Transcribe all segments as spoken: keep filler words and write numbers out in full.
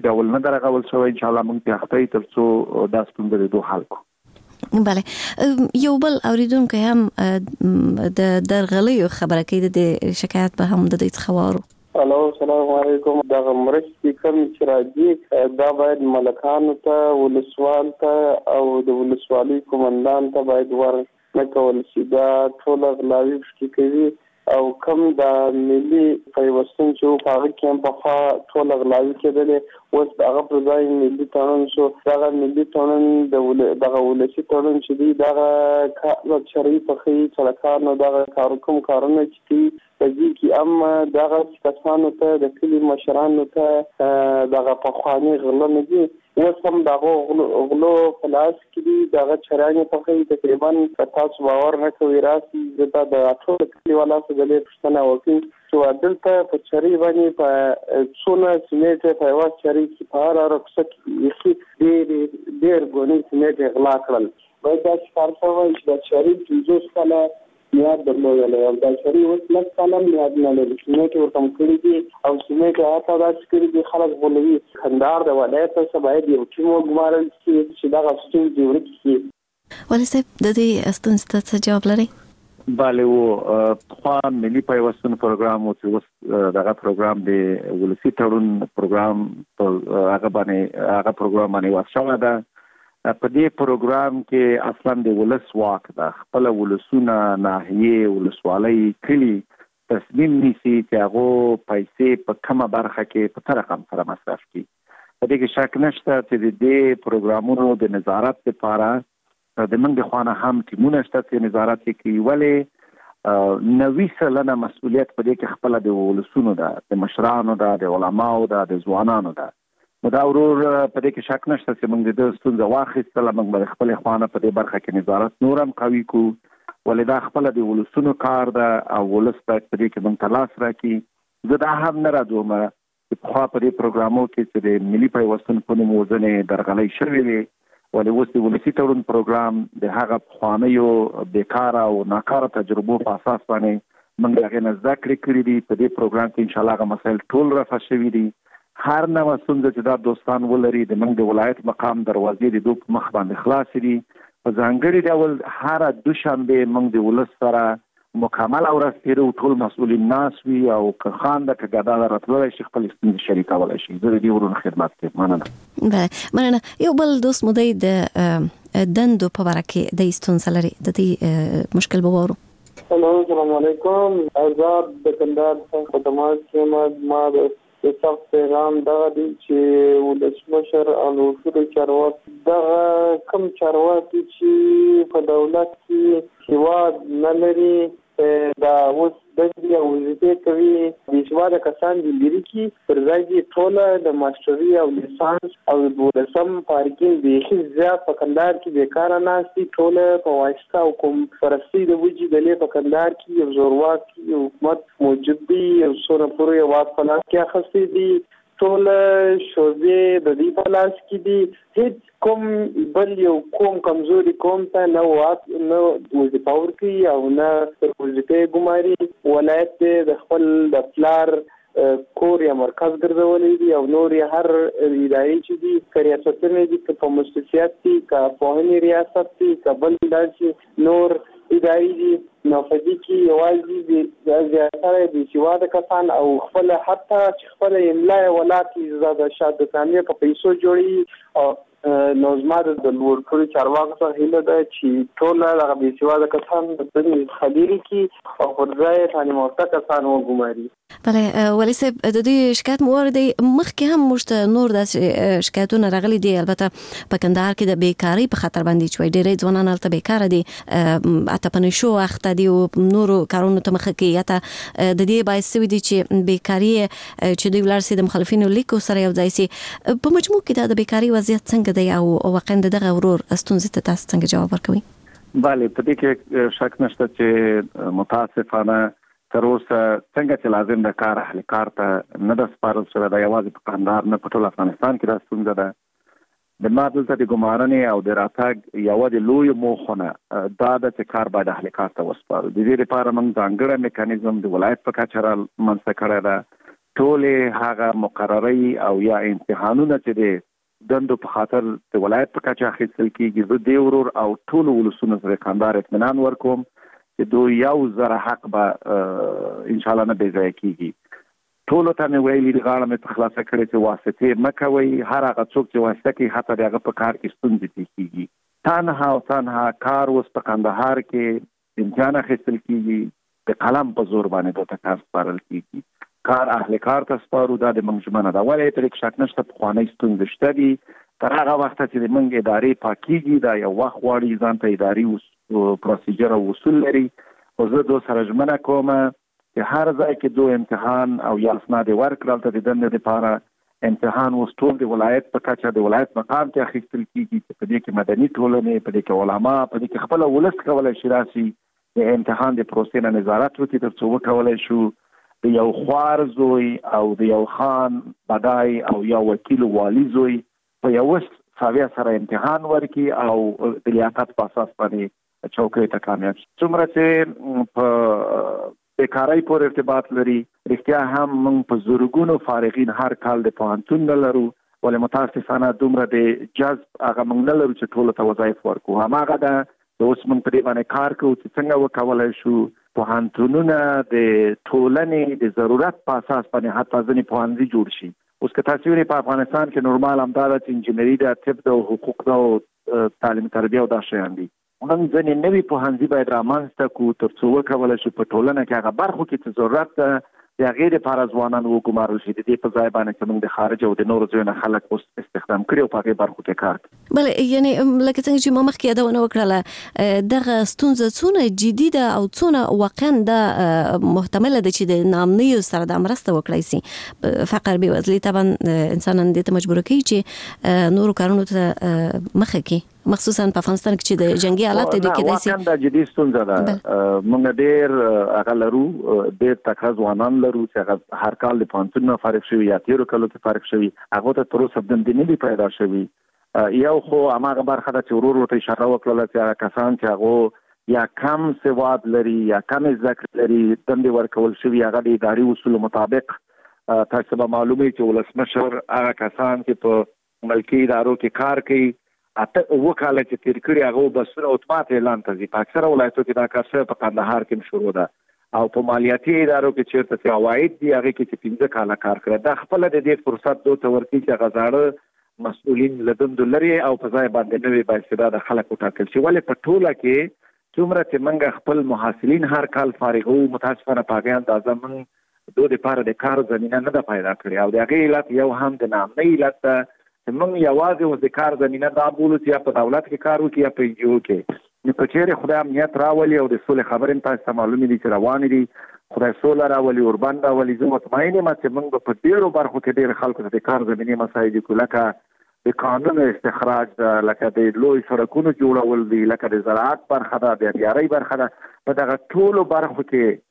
ډول نه درغول شوی. ان شاء الله موږ په هفته تر څو دا ستونزه د دوه حل کو. بله یو بل اوریدونکو هم د درغلیو خبره کوي د شکایت به هم د دې څخه وارو. الو السلام علیکم. دا مرستې کوم چې راځي دا باید ملکانو ته ولسوال ته او د ولسوالۍ کومندان ته باید ور نه کول شي. دا ټول غلاوي فکر کوي او کوم د ملي پیوستون چې په هغه کې هم په ټول غلاوي کېدل اوس هغه پر ځای ملي تړون شو. دا ملي تړون د دغه ولسي تړون چې دی دا کار شرعي پخې سرکار دا کار کوم کارونه چې په دې کې هم دغه کسانو ته د کلی مشرانو ته دغه په خواني غلا نه دي. اوس هم دغه غلو خلاص کړي دغه چرانه په کې تقریبا تاسو باور نه کوي راسي دا د ټول کلی والا څخه د لښتنه وکي چې دلته په چری باندې په څونه سیمه په واس چری کې په اړه رخصت یخي ډېر ډېر غونې سیمه غلا کړل. باید دا څه کار چې د چری جوړ کړه یاد درلودل او دا شری اوس لږ کلم یاد نه لري. سیمه ورکم کړی دي او سیمه ته هغه داس کړی دي خلک بولوي خندار د ولایت څخه باید یو ټیم وګمارل شي چې دا غوښتنې جوړ کړي. ولې صاحب د دې استنسته څه جواب لري؟ بله و خو ملي پیوستون پروګرام او چې دغه پروګرام د ولسی تړون پروګرام هغه باندې هغه پروګرام باندې واشو ده. په دې پروګرام کې اصلا د ولس واک د خپل ولسونه ناحیه ولسوالۍ کلی تصمیم نیسي چې هغه پیسې په کومه برخه کې په تر رقم سره مصرف کړي. په دې کې شک نشته چې د دې پروګرامونو د نظارت لپاره د منځ خوانه هم ټیمونه شته چې نظارت کوي. ولې نوي سلنه مسؤلیت په دې کې خپل د ولسونو ده، د مشرانو ده، د علماو ده، د ځوانانو ده. دا ورور په دې کې شک نشته چې موږ د ستونزې واخیستله موږ به خپل خوانه په دې برخه کې نظارت نورم قوي کو. ولې دا خپل د ولسونو کار ده او ولس په دې کې موږ تلاش راکړي. زه دا هم نه راځم چې په خوا په دې پروګرامو کې چې د ملي پیوستون په نوم وزنې درغلۍ شوې وي. ولې اوس د ولسي تړون پروګرام د هغه پخوانیو بیکاره او ناکاره تجربو په اساس باندې موږ هغې نه زده کړې کړي دي. په دې پروګرام کې انشاءالله هغه مسایل ټول رفع شوي دي. هر نوع ستونزه چې دا دوستان ولري د موږ د ولایت مقام دروازې د دوی په مخ باندې خلاص دي. په ځانګړي ډول هر دوشنبه موږ د ولس سره مکمل او رسېدو ټول مسؤلین ناس وي او که خان د کګدا راتللی شي خپل ستونزې شریکولی شي. زه د دې ورونو خدمت کوم. مننه. بله مننه. یو بل دوست مو دی د دندو په باره کې د ستونزه لري د دې مشکل به وارو. السلام علیکم. آزاد د کندهار څخه خدمات کوم. ما د صاحب پیغام دا دی چې ولسمشر او وزیر چارواکي دا کم چارواکي چې په دولت کې هیواد نه لري دا اوس د دې وظیفې کوي د شواده کسان دي لري کې پر ځای دي ټول د ماستري او لیسانس او دولسم پارکینګ د هیڅ ځای په کندهار کې بیکاره ناشتي ټول په واسطه او کوم فرسي د وجې د لې په کندهار کې یو زورواکي حکومت موجود دی او سره پورې واک په لاس کې اخستي دي. ټول شوبې د دې په لاس کې دي. هیڅ کوم بل یو کوم کمزوري کوم ته نه واک نه وظیفه ورکوي او نه وظیفې ګماري. ولایت د خپل د پلار کور یا مرکز ګرځولی دي او نور یې هر ادارې چې دي که ریاستونه دي که په مؤسسات دي که پوهنې ریاست دي که بل داسې نور ادارې دي. نو په دې کې یوازې د زیاتره د سواده کسان او خپل حتی چې خپل املا ولاتي زاده شاده ثانیه په پیسو جوړي او نو زما د لوړ چارواکو څخه هیله ده چې ټول هغه بې سواده کسان د دې خبرې کې او پر ځای تعلیم یافته کسان وګماري. بله ولی صاحب د دې شکایت مو واردی مخکې هم موږ نور داسې شکایتونه راغلي دي. البته په کندهار کې د بیکارۍ په خطر باندې چې ډېری ځوانان هلته بیکاره دي حتی په نشو اخته دي او نورو کارونو ته مخه کوي. حتی د دې باعث شوي دي چې بیکاري چې دوی ولاړ سي د مخالفینو لیکو سره یو ځای سي. په مجموع کې د بیکاري وضعیت څنګه دی او واقعا دغه ورور ستونزې ته تاسو څنګه جواب ورکوي؟ بله په دې کې شک نشته چې متاسفانه تر اوسه څنګه چې لازم د کار اهل کار ته نه ده سپارل شوی دا یوازې په کندهار نه په ټول افغانستان کې دا ستونزه ده. د ما دلته د ګمارنې او د راتګ یوه د لویو موخو نه دا ده چې کار باید اهل کار ته وسپارو. د دې لپاره موږ ځانګړی میکانیزم د ولایت په کچه رامنځته کړی ده. ټول هغه مقرري او یا امتحانونه چې د دندو په خاطر د ولایت په کچه اخیستل کیږي، زه د ورور او ټول ولسونو سره کاندار اطمینان ورکوم چې دوی یو زره حق به ان شاء الله نه بې ځایه کیږي. ټول ته مې ویلي د غاړه مې خلاصه کړې چې واسطې مه کوئ، هر هغه څوک چې واسطه کوي حتی د هغه په کار کې ستونزې پیښ کیږي. تنها او تنها کار اوس په کندهار کې امتحان اخیستل کیږي، د قلم په زور باندې دوته کار سپارل کیږي. کار اهل کار ته سپارو، دا د موږ ژمنه ده. ولې ترې شک نشته پخوانۍ ستونزې شته دي، تر هغه وخته چې د موږ ادارې پاکیږي دا یو وخت غواړي، ځان ته اداري پروسیجر او اصول لري. او زه دو سره ژمنه کوم چې هر ځای کې دو امتحان او یا اسناد ورکړل ته د دندې لپاره امتحان اوس ټول د ولایت په کچه د ولایت مقام ته اخیستل کیږي، چې په دې کې مدني ټولنې، په دې کې علما، په دې کې خپل ولس کولای شي راسي د امتحان د پروسې نه نظارت وکړي تر څو وکولای شو د یو خوار زوی او د یو خان بدای او یو وکیل والی زوی په یو ساویه سره امتحان ورکي او د لیاقت په اساس باندې چوکۍ ته کامیاب شي. څومره چې په بیکارۍ پورې ارتباط لري، رښتیا هم موږ په زرګونو فارغین هر کال د پوهنتون نه لرو، ولې متاسفانه دومره د جذب هغه موږ نه لرو چې ټولو ته وظایف ورکو. هماغه ده اوس موږ په دې باندې کار کوو چې څنګه وکولای شو پوهنتونونه د ټولنې د ضرورت په اساس باندې حتی ځینې پوهنځي جوړ شي. اوس که تاسو وینئ په افغانستان کې نورمال همدا ده چې انجینري ده، طب ده، حقوق ده او تعلیم تربیه او دا شیان دي. موږ ځینې نوي پوهنځي باید رامنځته کړو تر څو وکولای شو په ټولنه کې هغه برخو کې چې ضرورت ده د هغې دپاره ځوانان وګمارل شي، د دې په ځای باندې چې موږ د خارج او د نورو ځایونو خلک اوس استخدام کړي او په هغې برخو کې کار کوي. بله، یعنې لکه څنګه چې ما مخکې یادونه وکړله، دغه ستونزه څونه جدي ده او څونه واقعا ده محتمله ده چې د ناامنیو سره دا مرسته وکړای شي. فقر بېوزلي طبعا انسانان دې ته مجبوره کوي چې نورو کارونو ته مخه کړي، مخصوصا په افغانستان کې چې د جنگي حالت دي کېدای شي. واقعا دا جدي ستونزه ده. موږ ډېر هغه لرو، ډېر تکړه ځوانان لرو چې هغه هر کال د پوهنتون نه فارغ شوي یا تېرو کلو کې فارغ شوي، هغو ته تر اوسه دندې نه دي پیدا شوي. یو خو هماغه برخه ده چې ورور ورته اشاره وکړله چې هغه کسان چې هغو یا کم سواد لري یا کم زده کړې لري دندې ورکول شوي، هغه د اداري اصولو مطابق تاسو به معلوموي چې ولسمشر هغه کسان چې په ملکي ادارو کې کار کوي اته اوه کاله چې تېر کړي هغو بسونه اتومات اعلان ته ځي. په اکثره ولایتو کې دا کار شوی، په کندهار کې هم شروع ده، او په مالیاتي ادارو کې چېرته چې عواید دي هغې کې چې پنځه کاله کار کړی. دا خپله د دې فرصت دو ته ورکوي چې هغه زاړه مسؤلین له دندو لرې او په ځای باندې نوي بااستعداده خلک وټاکل شي. ولې په ټوله کې څومره چې موږ خپل محصلین هر کال فارغوو، متاسفانه په هغې اندازه موږ دو دپاره د کار زمینه نه ده پیدا کړې، او د هغې علت یو هم د ناامنۍ علت ده چې موږ یوازې اوس د کار زمینه دا بولو چې یا په دولت کې کار وکړي یا په ان جي او کې. نو که چېرې خدای امنیت راولي او د سولې خبرې هم تاسو ته معلومې دي چې روانې دي، خدای سوله راولي، اوربند راولي، زه مطمئن یم چې موږ به په ډېرو برخو کې ډېر خلکو ته د کار زمینې مسایل دي، لکه د قانون استخراج ده، لکه د لوی سړکونو جوړول دي، لکه د زراعت برخه ده، د بیارۍ برخه ده. په دغه ټولو برخو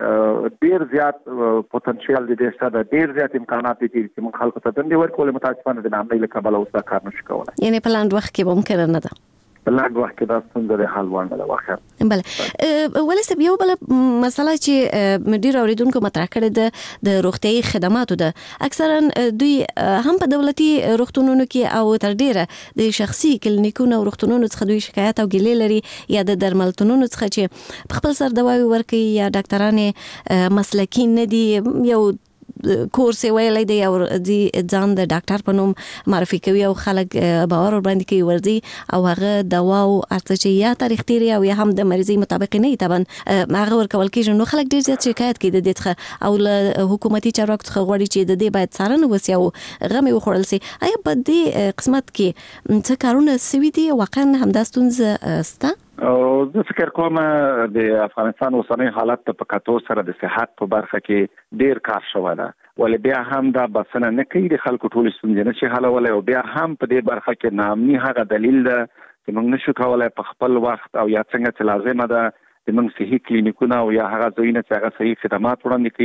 کې ډېر زیات پوتنشیل د دې شته ده، ډېر زیات امکانات دي چې موږ خلکو ته دندې ورکړو. متاسفانه د ناامنۍ له کبله اوس دا کار نشو کولی. یعنې په لنډ وخت کې ممکنه نه ده. په لنډ وخت کې دا ستونزه د حل وړ نه ده. واخر بله، ولې صاحب یو بله مسله چې ډېرو اورېدونکو مطرح کړې ده د روغتیایي خدماتو ده. اکثرا دوی هم په دولتي روغتونونو کې او تر ډېره د شخصي کلینیکونو او روغتونونو څخه دوی شکایت او ګیلې لري، یا د درملتونونو څخه چې په خپل سر دواوې ورکوي، یا ډاکټران مسلکي نه دي، یو کورس ویلی دی او ځان د ډاکټر په نوم معرفي کوي او خلک باور ورباندې کوي ورځي او هغه دوا او ارڅه چې یا تاریخ تیری او یا هم د مریضۍ مطابق نه طبعا هغه ورکول کېږي. نو خلک ډېر زیات شکایت کوي د دې څخه او له حکومتي چارواکو څخه غواړي چې د دې باید څارنه وسي او غمې وخوړل سي. آیا په دې قسمت کې څه کارونه سوي دي؟ واقعا همدا ستونزه شته؟ او زه فکر کوم د افغانستان اوسنی حالت په کتو سره د صحت په برخه کې ډیر کار شوی ده، ولې بیا هم دا بسنه نه کوي د خلکو ټول ستونزې نه شي حلولی، او بیا هم په دې برخه کې ناامني هغه دلیل ده چې موږ نشو کولی په خپل وخت او یا څنګه چې لازمه ده د موږ صحي کلینیکونه او یا هغه ځایونه چې هغه صحي خدمات وړاندې کوي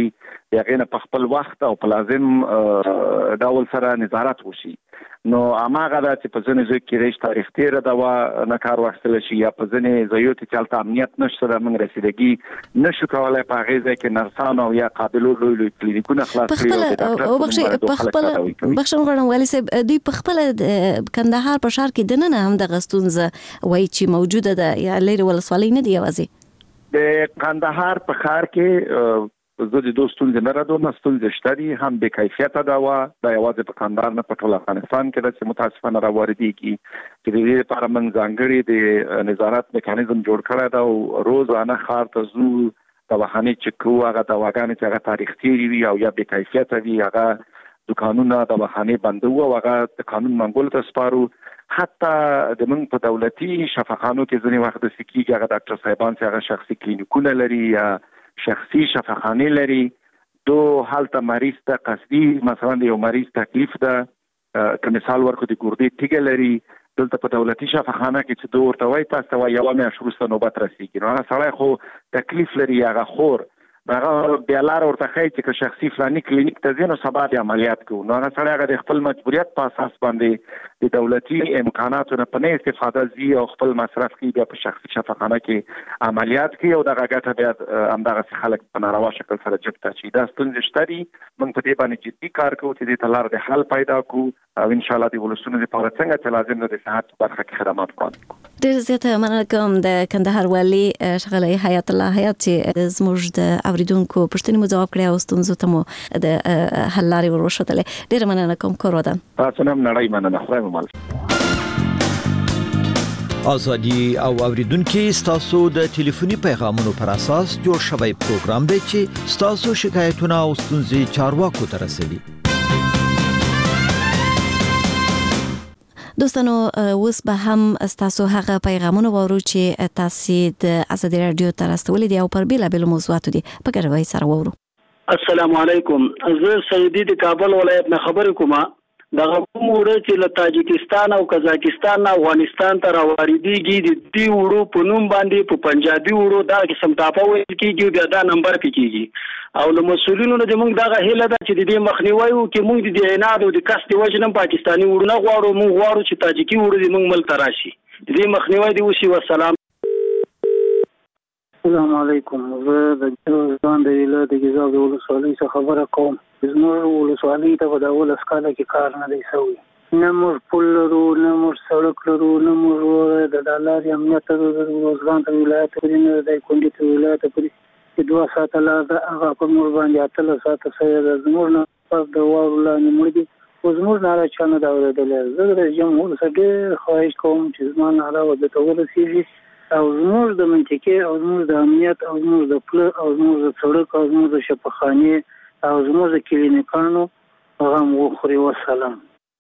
یغه نه په خپل وخت او په لازم ډول سره نظارت وشي. نو اماغه د چې په ځنې ځای کې ریش تاریخ تیر دا و نه کار واخیستل شي یا په ځنې ځایو ته چلته امنیت نشته د موږ رسیدګي نشو کولای په هغه ځای کې نرسان او یا قابلو لوی لوی کلینیکونه خلاص کړي او بخښي په خپل بخښم غواړم ولی صاحب دوی په خپل کندهار په ښار کې دنه هم د غستونزه وای چې موجوده ده یا لري ولسوالۍ نه دی یوازې د کندهار په ښار کې زه د دوستون نه راډو مستون زشتري هم به کیفیت دا و د یوازې په کندهار نه په ټول افغانستان کې د متاسفانه راوړدي کی چې د دې لپاره من ځانګړي د نظارت میکانیزم جوړ کړی دا او روزانه ښار ته زو د وحاني چکو هغه د واګانې چې هغه تاریخ تیری وي او یا به کیفیت وي هغه دکانونه د وحاني بندو او هغه د قانون منګول ته سپارو. حتی د من په دولتي شفاخانو کې ځینې وخت د سکیږي هغه ډاکټر صاحبان چې هغه شخصي کلینیکونه لري یا شخصي شفاخانه لري دو حالت مریض ته قصدي مثلا یو مریض تکلیف ده که مثال ورکو د ګردې تیګه لري دلته په دولتي شفاخانه کې چې دوه ورته وای تاسو ته یو میاشت وروسته نوبت رسیږي نو هغه سړی خو تکلیف لري هغه خور هغه بیا لار ورته ښایي چې که شخصي فلاني کلینیک ته ځي نو سبا د عملیات کوو نو هغه سړی هغه د خپل مجبوریت په اساس باندې د دولتي امکاناتو نه په نه استفاده ځي او خپل مصرف کوي بیا په شخصي شفاخانه کې عملیات کوي او دغه ګټه بیا همدغه خلک په ناروا شکل سره جب ته چي دا ستونزې شته موږ په دې باندې جدي کار کوو چې د تلار د حل پیدا کوو او ان شاء الله د ولسونو لپاره څنګه چې لازم ده د صحت برخه کې خدمات وړاندې کوو. ډېر زیاته مننه کوم د کندهار والي شغله حیات الله حیات چې زموږ د اوریدونکو پوښتنې مو جواب کړی او ستونزو ته مو د حل لارې ورښودلې. ډېر مننه کوم کور ودان. تاسو هم نړۍ مننه. خدای مو مل. ازادي او اوریدونکو ستاسو د ټلیفوني پیغامونو پر اساس جوړ شوی پروګرام دی چې ستاسو شکایتونه او ستونزې چارواکو ته رسوي. دوستانو اوس به هم تاسو هغه پیغامونه وورو چې تاسو د ازادي رادیو ته راستولې دي او پر بیلابل موضوعاتو دي په ګډوي سره وورو. السلام علیکم. زه سعیدی د کابل ولایت نه خبر کوم. دغه موږ چې له تاجکستان او قزاقستان او افغانستان ته راوړيږي د دې وړو په نوم باندې په پنجابي وړو دا قسم تاپه وایي کېږي دا نمبر پکېږي او له مسولینو نه موږ دغه هیله ده چې د دې مخنیوي او کې موږ د عناد او د قصد وجنم پاکستاني وړو نه غواړو موږ غواړو چې تاجکي وړو دې موږ ملک راشي د دې مخنیوي دی وشي. والسلام. السلام علیکم. زه د ځان د ویله د جزاب ولسوالۍ څخه خبره کوم. زموږ ولسوالۍ ته په داول اسکاله کې کار نه دی شوی. نه موږ پل لرو نه موږ سړک لرو نه موږ د لارې امنیت لرو د روزګان ته ولایت پورې نه د کونډې ته ولایت پورې دوه ساعته لار ده هغه په موږ باندې اتلس ساعته سره د زموږ نه پس د واورو لاندې مړ دي خو زموږ ناره چا نه ده اورېدلی. زه د جمهور څخه ډېر خواهش کوم چې زما ناره ورته ورسېږي او زموږ د منطقې او زموږ د امنیت او زموږ د پل او زموږ د سړک او زموږ د شفاخانې او زموږ د کلینیکانو غم وخوري. والسلام.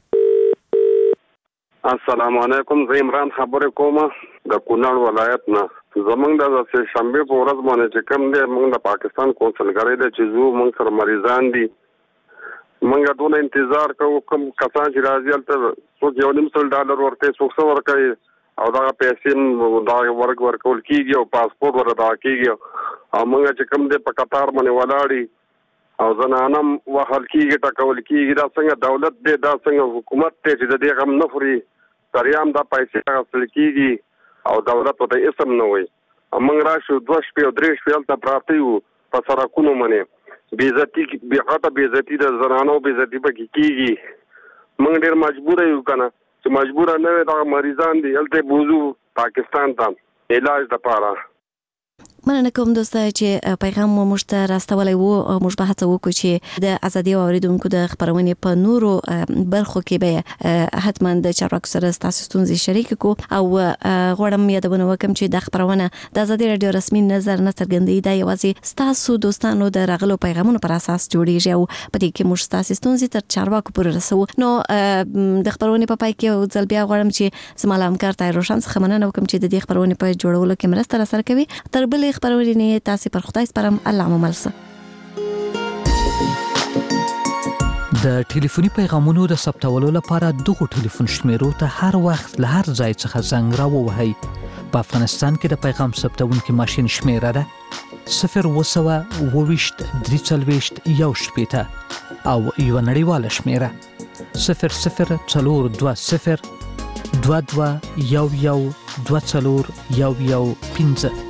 السلام علیکم. زه عمران خبرې کوم د کونړ ولایت نه. زمونږ د شنبه په ورځ باندې چې کوم دی موږ د پاکستان کونسلګرۍ د چې زو موږ سره مریضان دي موږ ټول انتظار کوو کوم کسان چې راځي هلته څوک یو نیم سل ډالر ورکوي څوک څه ورکوي او دا پیسې دا ورک ورکول کیږي او پاسپورت ورته کیږي او موږ چې کوم دی په قطار باندې ولاړی او زنانم وحل کیږي ټاکول کیږي دا څنګه دولت دی دا څنګه حکومت دی چې د دې غم نه خوري سریام دا پیسې غوښتل کیږي او دولت ته اسم نه وي. موږ راشو دوه شپې او درې شپې هلته پراته یو په سړکونو باندې بې عزتي بې غټه بې عزتي د زنانو بې عزتي پکې کیږي. موږ ډېر مجبوره یو که نه چې مجبوره نه وي دغه مریضان دي هلته بوځو پاکستان ته علاج دپاره. مننه کوم دوسته چې پیغام مو موږ ته راستولی وو او موږ به هڅه وکړو چې د ازادي اوریدونکو د خبرونې په نورو برخو کې به حتما د چارواکو سره ستاسو ستونزې شریک کړو او غواړم یادونه وکړم چې د خبرونه د ازادي رادیو رسمي نظر نه څرګندوي دا یوازې ستاسو دوستانو د راغلو پیغامونو پر اساس جوړیږي او په دې کې موږ ستاسو ستونزې تر چارواکو پورې رسوو. نو د خبرونې په پای کې یو ځل بیا غواړم چې زما له همکار طاهر روشن څخه مننه وکړم چې د دې خبرونې په جوړولو کې مرسته راسره کوي. تر بلې خبرونه تاسو پر خدای سپارم. الله مو ملسه. د ټلیفوني پیغامونو د ثبتولو لپاره دغه ټلیفون شمیرو ته هر وخت له هر ځای څخه زنګ راووهئ. په افغانستان کې د پیغام ثبتونکو ماشين شمیره ده صفر وسوه اوويشت درې څلوېښت یو شپېته او یوه نړیواله شمېره صفر صفر څلور دوه صفر دوه دوه یو یو دوه څلور یو یو پنځه.